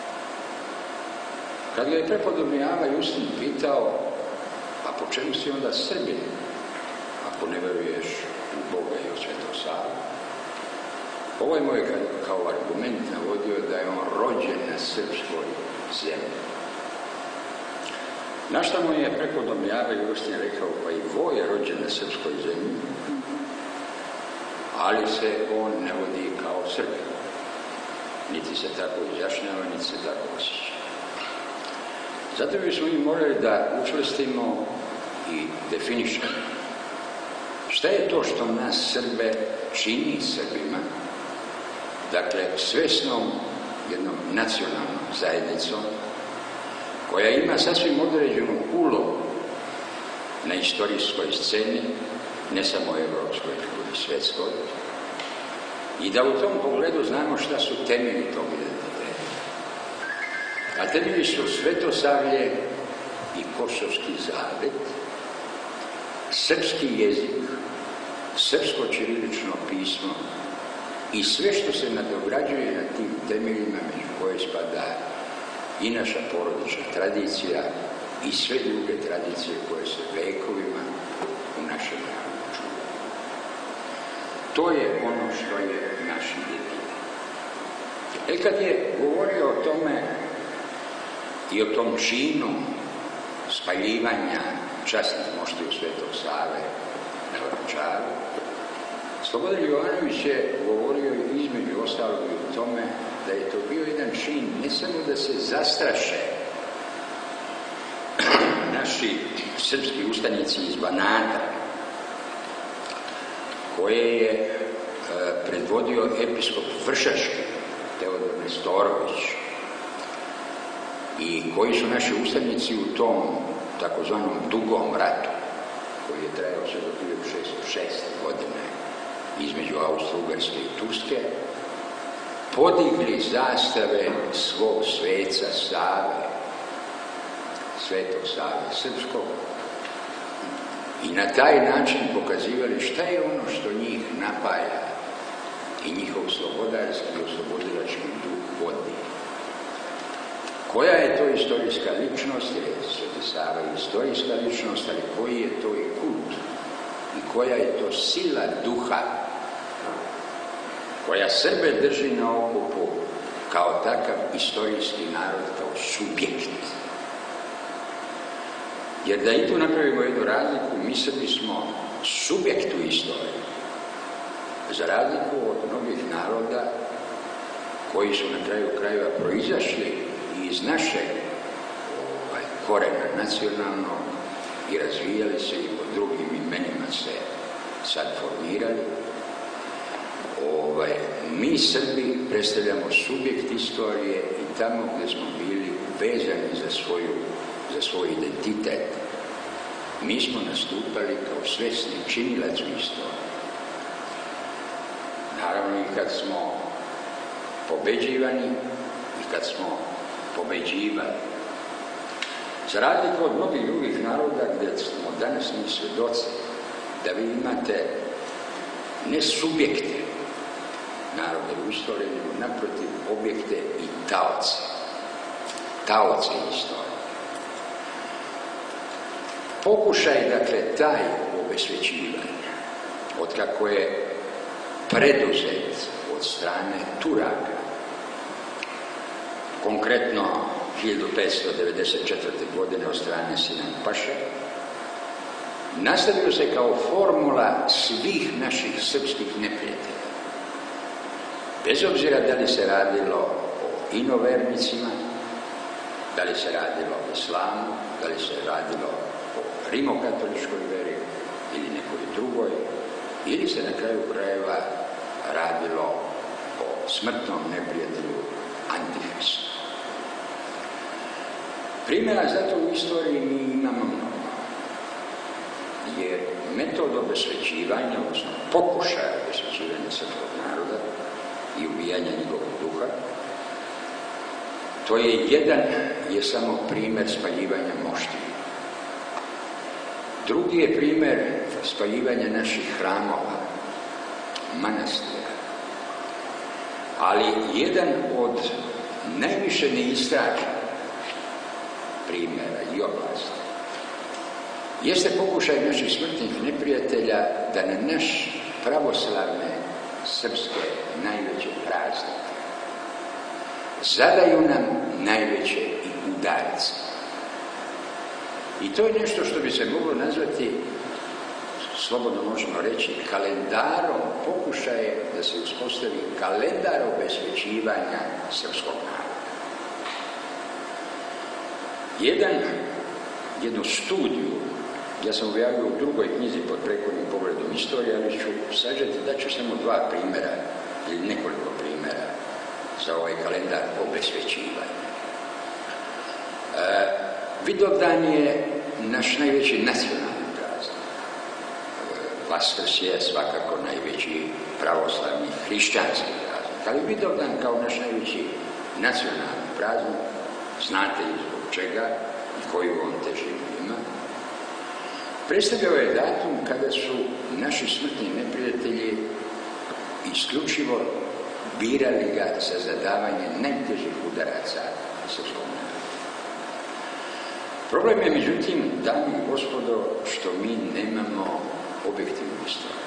Kad ga je prepodobni Ava Justin pitao, a po čemu si onda Srbin, ako ne veruješ u Boga i u Svetog Savu? Ovo je moj kao argument navodio da je on rođen na srpskoj zemlji. Na šta mu je prepodobni Ava Justin rekao, pa i vo je rođen na srpskoj zemlji, ali se on ne vodi kao Srbin. Niti se tako izjašnjava, niti se tako osjeća. Zato bismo mi morali da učvrstimo i definišemo šta je to što nas Srbe čini Srbima, dakle svesnom jednom nacionalnom zajednicom koja ima sasvim određenu ulogu na istorijskoj sceni, ne samo evropskoj, nego i svetskoj, i da u tom pogledu znamo šta su temelji tog identiteta. A temelji su Svetosavlje i Kosovski zavet, srpski jezik, srpsko ćirilično pismo i sve što se nadograđuje na tim temeljima među koje spada i naša porodična tradicija i sve druge tradicije koje se vekovima u našem narodu čuvaju. To je ono što je naš identitet. Kad je govorio o tome i o tom činu spaljivanja časnih moštiju Svetog Save na Vračaru, Slobodan Jovanović je govorio između ostalog i o tome da je to bio jedan čin ne samo da se zastraše naši srpski ustanici iz Banata, koje je predvodio episkop Vršački, Teodor Nestorović, i koji su naši ustanici u tom takozvanom dugom ratu, koji je trajao sve do 1606. godine između Austro-Ugarske i Turske, podigli zastave svog sveca Save, Svetog Save Srpskog, i na taj način pokazivali šta je ono što njih napaja i njihov slobodarski i oslobodilački duh vodi. Koja je to istorijska ličnost, jer je Sveti Sava istorijska ličnost, ali koji je to i kult i koja je to sila duha koja Srbe drži na okupu kao takav istorijski narod, kao subjekt. Jer da i tu napravimo jednu razliku, mi Srbi smo subjekt u istoriji, za razliku od mnogih naroda koji su na kraju krajeva proizašli iz našeg korena nacionalnog i razvijali se i pod drugim imenima se sad formirali. Mi Srbi predstavljamo subjekt istorije i tamo gdje smo bili vezani za svoj identitet, mi smo nastupali kao svesni činilac u istoriji. Naravno i kad smo pobeđivani i kad smo pobeđivali. Za razliku od mnogih drugih naroda gdje smo danas mi svjedoci da vi imate ne subjekte naroda u istoriji, nego naprotiv objekte i taoce. Taoce istorije. Pokušaj, dakle, taj obesvećivanja, otkako je preduzet od strane Turaka, konkretno 1594. godine od strane Sinan Paše, nastavio se kao formula svih naših srpskih neprijatelja. Bez obzira da li se radilo o inovernicima, da li se radilo o islamu, da li se radilo o rimokatoličkoj veri ili nekoj drugoj, ili se na kraju krajeva radilo o smrtnom neprijatelju Antichristu. Primjera zato u istoriji mi imamo mnogo, jer metod obesvećivanja, odnosno pokušaja obesvećivanja srpskog naroda i ubijanja njegovog duha, to je samo primjer spaljivanja moštiju. Drugi je primjer spaljivanja naših hramova, manastira. Ali jedan od najviše neistraženih primjera i oblasti jeste pokušaj naših smrtnih neprijatelja da na naš pravoslavne srpske najveće praznike zadaju nam najveće i udarce. I to je nešto što bi se moglo nazvati, slobodno možemo reći, kalendarom pokušaje da se uspostavi kalendar obesvećivanja srpskog naroda. Jednu studiju, ja sam objavio u drugoj knjizi pod prethodnim pogledom istorije, ali ću sažeti, daću samo dva primjera ili nekoliko primjera za ovaj kalendar obesvećivanja. Vidovdan je naš najveći nacionalni praznik. Vaskrs je svakako najveći pravoslavni hrišćanski praznik, ali Vidovdan kao naš najveći nacionalni praznik, znate i zbog čega i koju on težinu ima, predstavljao je datum kada su naši smrtni neprijatelji isključivo birali ga za zadavanje najtežih udaraca srpskog naroda. Problem je, međutim, dame i gospodo, što mi nemamo objektivnu istoriju.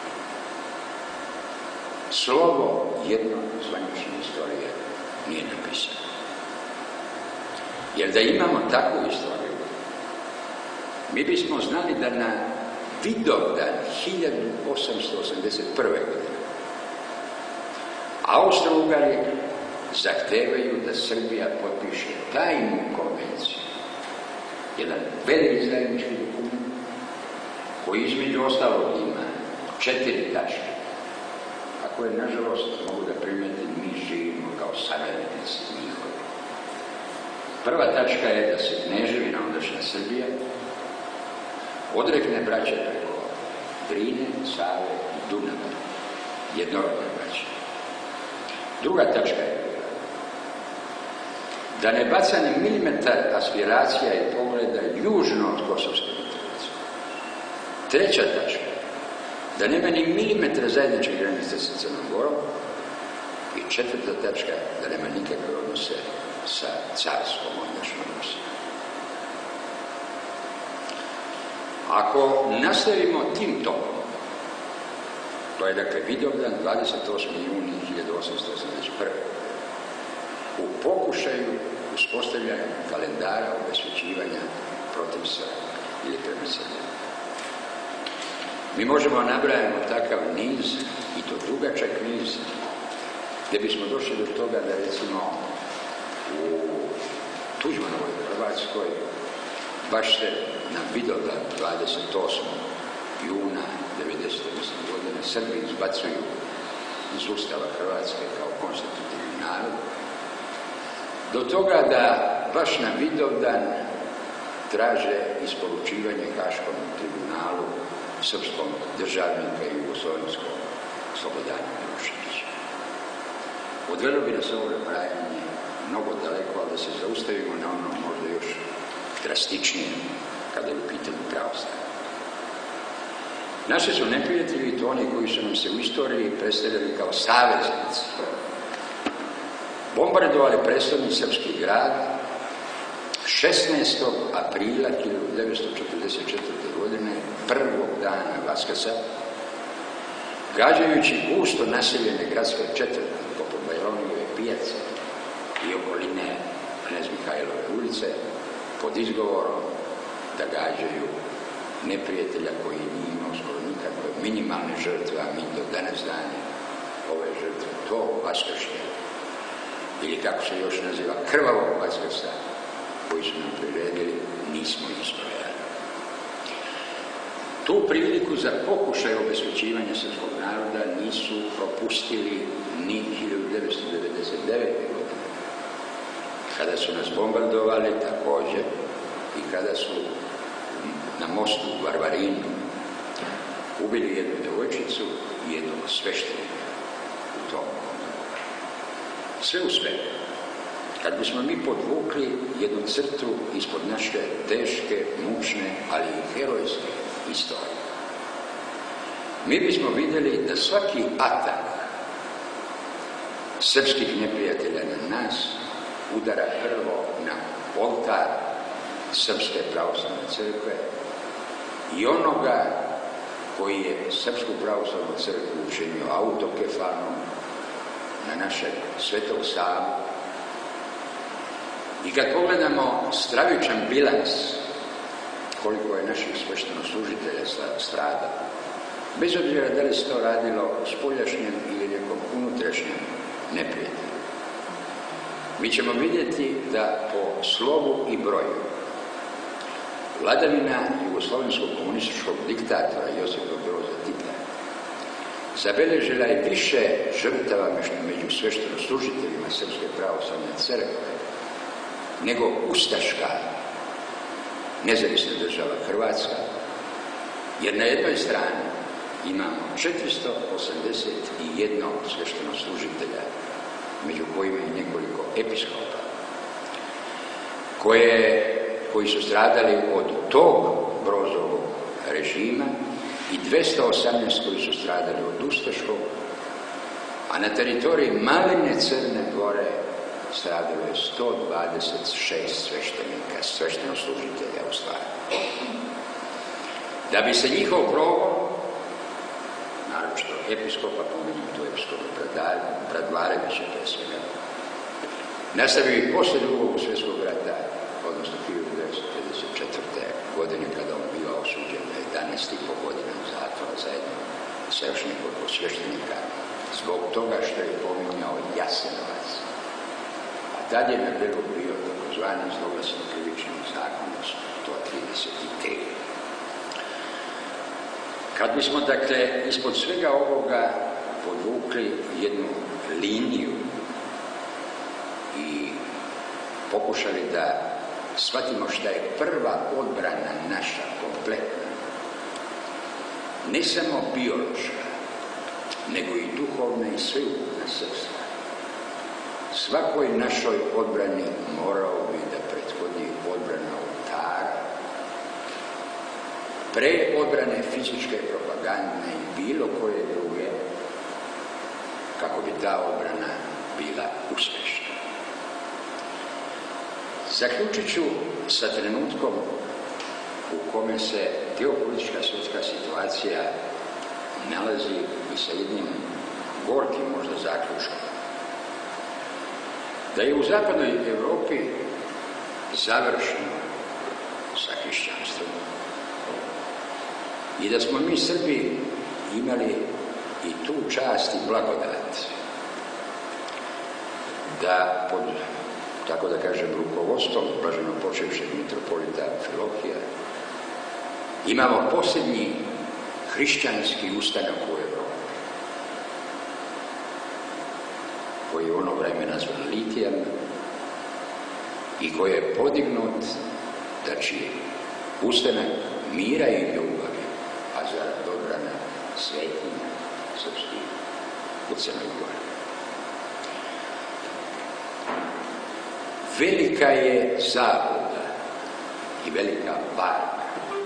Slovo jedno zvanične istorije nije napisano. Jer da imamo takvu istoriju, mi bismo znali da na Vidovdan 1881. godine Austro-Ugari zahtevaju da Srbija potpiše tajnu konvenciju. Jedan veliki zajednički dokument koji između ostalog ima 4 tačke, a koje, nažalost, mogu da primetim, mi živimo kao savremenici njihovi. Prva tačka je da se kneževina, ondašnja Srbija, odrekne braće preko Drine, Save i Dunava, jednorodne braće. Druga tačka je da ne baca ni milimetar aspiracija i pogleda južno od Kosovske Mitrovice. Treća tačka, da nema ni milimetra zajedničke granice sa Crnom Gorom. I četvrta tačka, da nema nikakve odnose sa carskom ondašnjom Rusijom. Ako nastavimo tim tokom, to je dakle Vidovdan 28. juni 1881. u pokušaju uspostavljanja kalendara obesvećivanja protiv Srba ili prema Srbima. Mi možemo nabrajamo takav niz, i to dugačak niz, gdje bismo došli do toga da, recimo, u Tuđmanovoj Hrvatskoj baš se na Vidovdan 28. juna 90. godine Srbi izbacuju iz Ustava Hrvatske kao konstitutivni narod, do toga da baš na Vidovdan traže isporučivanje Haškom tribunalu srpskom državnika i jugoslovenskom Slobodanu Miloševiću. Odvelo bi nas ovo nabrajanje mnogo daleko, ali da se zaustavimo na ono možda još drastičnije kada je u pitanju pravoslavlje. Naši su neprijatelji i to oni koji su nam se u istoriji predstavljali kao saveznici. Bombardovali prestolni srpski grad 16. aprila 1944. godine, prvog dana Vaskrsa, gađajući gusto naseljene gradske četvrti poput Bajronijeve pijace i okoline Knez Mihajlove ulice, pod izgovorom da gađaju neprijatelja koji nije imao skoro nikakve minimalne žrtve, a mi do danas dane ove žrtve, to vaskršnje, ili kako se još naziva, krvavog Vaskrsa, koji su nam priredili, nismo izbrojali. Tu priliku za pokušaj obesvećivanja srpskog naroda nisu propustili ni 1999. godine, kada su nas bombardovali također i kada su na mostu u Varvarinu ubili jednu devojčicu i jednog sveštenika u tom. Sve u sve, kad bismo mi podvukli jednu crtu ispod naše teške, mučne, ali i herojske istorije, mi bismo vidjeli da svaki atak srpskih neprijatelja na nas udara prvo na oltar Srpske pravoslavne crkve i onoga koji je Srpsku pravoslavnu crkvu učinio autokefalnom, na našeg Svetog Savu. I kad pogledamo stravičan bilans koliko je naših sveštenoslужitelja stradalo, bez obzira da li se to radilo spoljašnjem ili nekom unutrašnjem neprijatelju, mi ćemo vidjeti da po slovu i broju vladavina jugoslovenskog komunističkog diktatora Josipa Broza Tita zabeležila je više žrtava među sveštenoslужiteljima Srpske pravoslavne crkve nego ustaška nezavisna država Hrvatska, jer na jednoj strani imamo 481 sveštenoslужitelja, među kojima je nekoliko episkopa, koji su stradali od tog Brozovog režima i 218 koji su stradali od ustaškog a na teritoriji malene Crne Gore stradilo je 126 sveštenika, sveštenoslужitelja u stvari. Da bi se njihov progon, naročito episkopa, pominjem tu episkopa Bradvarevića pre svega, nastavio i poslije Drugog svjetskog rata, odnosno 1954. godine kada on bio osuđen na 11,5 godina zatvora zajedno sa još nekoliko sveštenika zbog toga što je pominjao Jasenovac. A tad je na vrhu bio takozvani zloglasni krivični zakon 133. Kad bismo, dakle, ispod svega ovoga podvukli jednu liniju i pokušali da shvatimo šta je prva odbrana naša, kompletna, ne samo biološka, nego i duhovna i sveukupna srpska. Svakoj našoj odbrani morao bi da prethodi odbrana oltara, pre odbrane fizičke, propagandne i bilo koje druge, kako bi ta odbrana bila uspješna. Zaključit ću sa trenutkom u kome se geopolitička svjetska situacija nalazi i sa jednim gorkim možda zaključkom. Da je u zapadnoj Europi završeno sa hrišćanstvom i da smo mi Srbi imali i tu čast i blagodat da pod, tako da kažem, rukovodstvom blaženo počevšeg mitropolita Amfilohija imamo posljednji hrišćanski ustanak u Evropi, koji je ono vreme nazvan Litijom i koji je podignut, znači, ustanak mira i ljubavi, a zarad odbrane svetinja srpskih u Crnoj Gori. Velika je zabluda i velika varka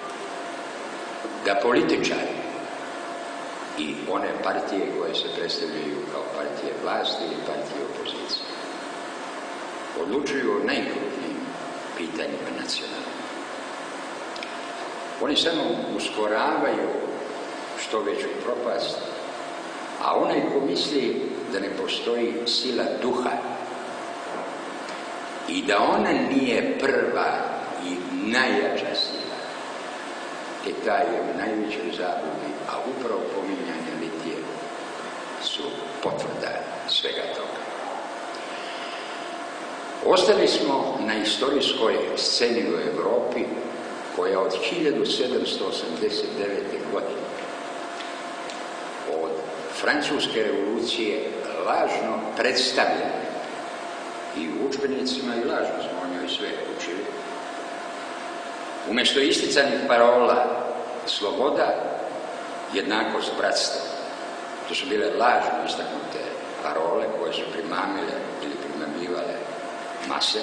da političari i one partije koje se predstavljaju kao partije vlasti ili partije opozicije odlučuju o najkrupnijim pitanjima nacionalnim. Oni samo uskoravaju što veću propast, a onaj ko misli da ne postoji sila duha i da ona nije prva i najjača sila, taj je u najvećoj zabludi, a upravo pominjanje litije su potvrda svega toga. Ostali smo na istorijskoj sceni u Evropi koja od 1789. godine, od Francuske revolucije, lažno predstavljena i u udžbenicima i lažno smo o njoj sve učili. Umjesto isticanih parola sloboda, jednakost, bratstvo, to su bile lažno istaknute parole koje su primamile ili primamljivale mase.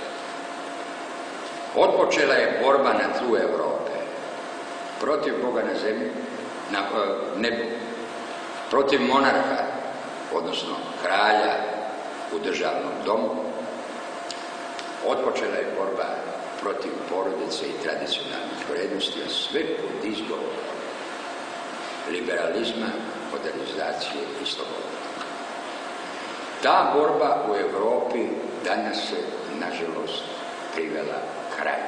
Otpočela je borba na tlu Evrope protiv Boga na zemlji, na nebu, protiv monarha, odnosno kralja u državnom domu. Otpočela je borba protiv porodice i tradicionalnih vrednosti, a sve pod izgovorom liberalizma, modernizacije i slobode. Ta borba u Evropi danas se, nažalost, privela kraju.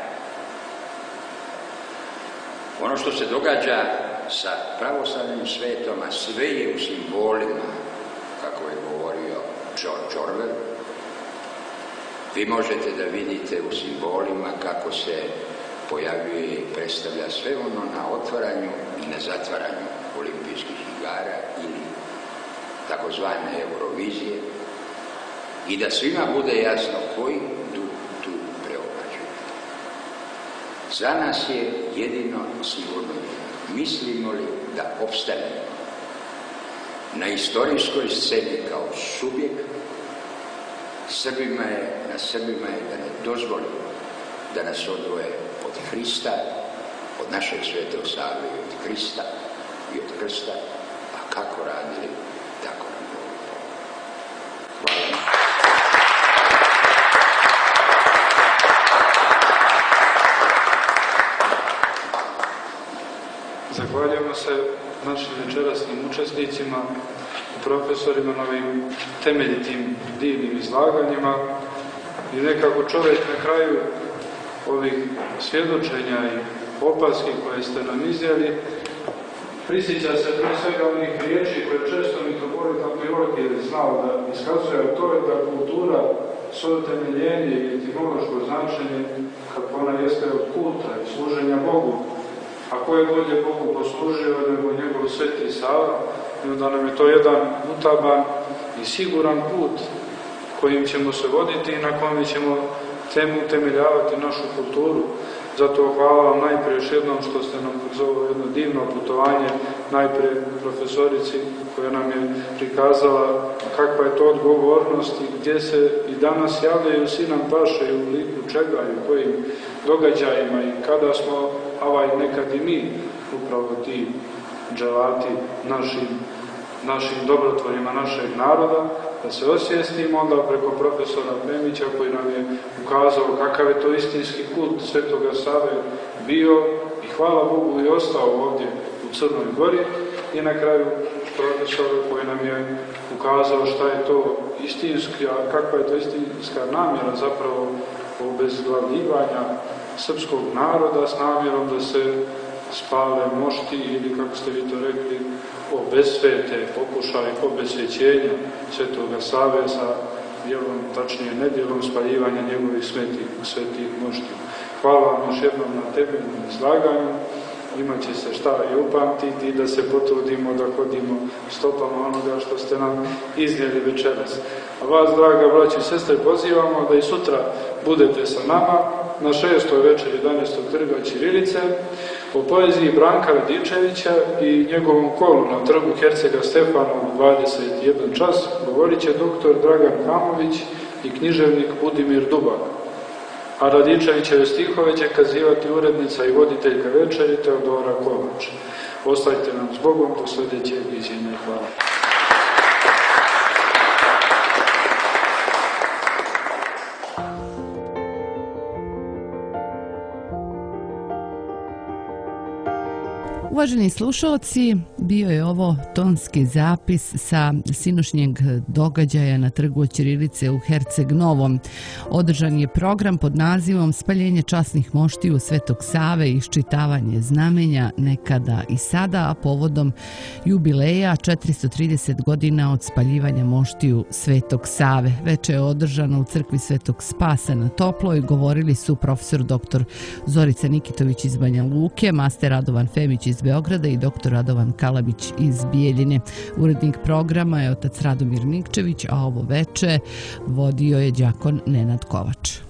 Ono što se događa sa pravoslavnim svetom, a sve je u simbolima, kako je govorio George Orwell, vi možete da vidite u simbolima kako se pojavljuje i predstavlja sve ono na otvaranju i na zatvaranju olimpijskih igara ili takozvane Eurovizije, i da svima bude jasno koji duh tu preobrađuje. Za nas je jedino sigurno, mislimo li da opstanemo na istorijskoj sceni kao subjekt, na Srbima je da ne dozvolimo da nas odvoje od Hrista, od našeg Svetog Save i od Krista i od krsta, a kako radili, tako nam Bog. Zahvaljujemo se našim večerasnim učesnicima, profesorima na ovim temeljitim, divnim izlaganjima i nekako čovjek na kraju ovih svjedočenja i opaski koje ste nam iznijeli prisjeća se prije svega onih riječi koje često mi to govori kako je Orkir znao da iskazuje, a to je da kultura svoje temeljenje i etimološko značenje, kako ona jeste od kulta i služenja Bogu, a ko je bolje Bogu poslužio nego njegov Sveti Sava, i onda nam je to jedan utaban i siguran put kojim ćemo se voditi i na kojem ćemo utemeljavati našu kulturu. Zato hvala vam najprije još jednom što ste nam kroz ovo jedno divno putovanje, najprije profesorici koja nam je prikazala kakva je to odgovornost i gdje se i danas javljaju Sinan paše i u liku čega i u kojim događajima i kada smo, nekad i mi, upravo ti dželati našim dobrotvorima našeg naroda, da se osvijestimo onda preko profesora Memića koji nam je ukazao kakav je to istinski kult Svetoga Save bio i hvala Bogu i ostao ovdje u Crnoj Gori, i na kraju profesor koji nam je ukazao šta je to istinski, a kakva je to istinska namjera zapravo obezglavljivanja srpskog naroda s namjerom da se spale mošti ili, kako ste vi to rekli, obesvete, pokušaj obesvećenja Svetoga Save sa djelom, tačnije nedjelom spaljivanja njegovih svetih moštiju. Hvala vam još jednom na temeljnom izlaganju. Imat će se šta i upamtiti i da se potrudimo da hodimo stopama onoga što ste nam iznijeli večeras. A vas, draga braći i sestre, pozivamo da i sutra budete sa nama na 6. večeri 11. trga Ćirilice po poeziji Branka Radičevića i njegovom kolu na trgu Hercega Stefana u 21 čas govorit će doktor Dragan Hamović i književnik Budimir Dubak. A Radičevićeve stihove će kazivati urednica i voditeljka večeri Teodora Kovač. Ostajte nam s Bogom do sljedećeg viđenja. Hvala. Uvaženi slušalci, bio je ovo tonski zapis sa sinošnjeg događaja na trgu Ćirilice u Herceg Novom. Održan je program pod nazivom Spaljenje časnih moštiju Svetog Save i iščitavanje znamenja nekada i sada, a povodom jubileja 430 godina od spaljivanja moštiju Svetog Save. Veče je održano u crkvi Svetog Spasa na Toploj. Govorili su profesor dr. Zorica Nikitović iz Banja Luke, master Radovan Femić iz Beograda i dr. Radovan Kalabić iz Bijeljine. Urednik programa je otac Radomir Nikčević, a ovo veče vodio je đakon Nenad Kovač.